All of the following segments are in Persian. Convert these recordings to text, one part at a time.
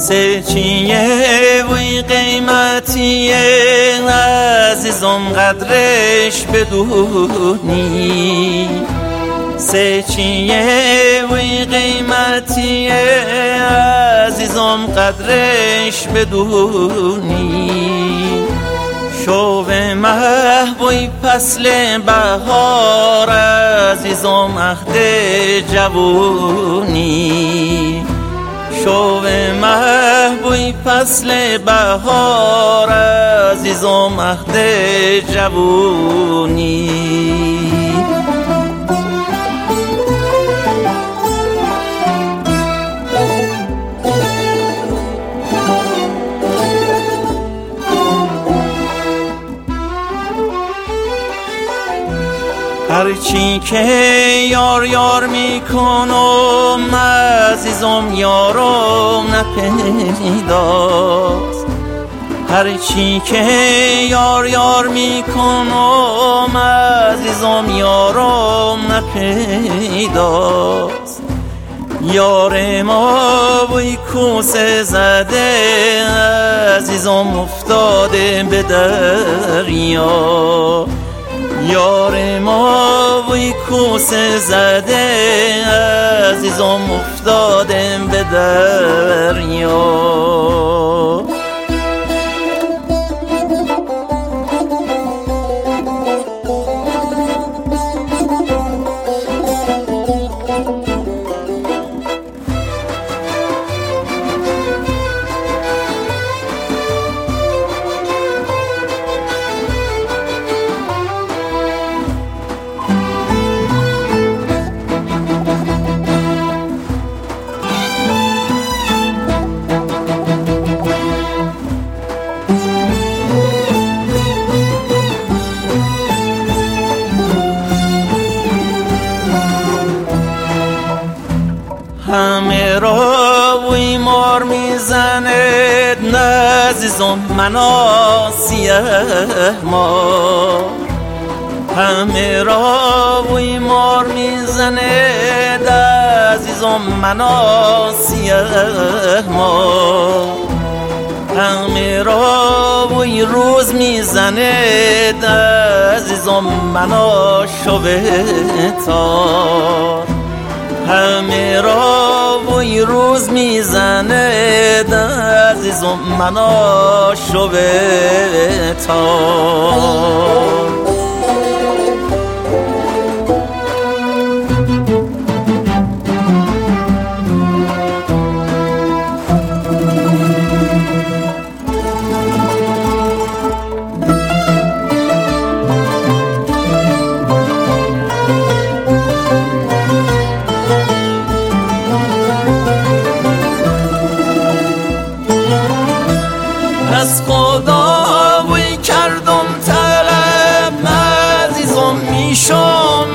سچیه وی قیمتیه عزیزم قدرش بدونی سچیه وی قیمتیه عزیزم قدرش بدونی شوق محبوی فصل بهار عزیزم عهد جوونی شوق محبوی فصل بهار عزیزم عهد جوونی هرچی که یار یار میکنم عزیزم یارم نپیداست هرچی که یار یار میکنم عزیزم یارم نپیداست یار ما بوی کوسه زده عزیزم افتاده به دریا یار ما وی کوسه زده عزیزم افتاده به دریا همه را وی مار میزند نه عزیزم منا سیه مار همه را وی مار میزند عزیزم منا سیه مار همه را وی روز میزند عزیزم منا شوه تار همه را وی روز میزنه عزیزم منا شوه تار از خدا وی کردم طلب عزیزم میشم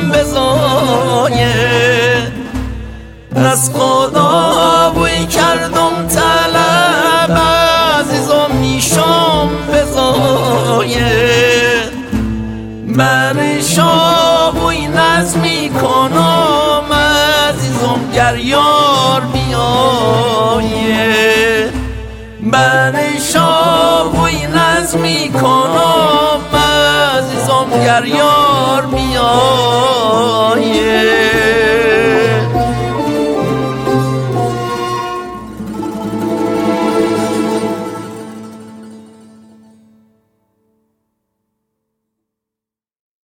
بزایه از خدا وی کردم طلب عزیزم میشم بزایه بر شابوی نظمی کنم عزیزم گر یار بیایه بر شابوی نظمی کنم عزیزم گر یار بیایه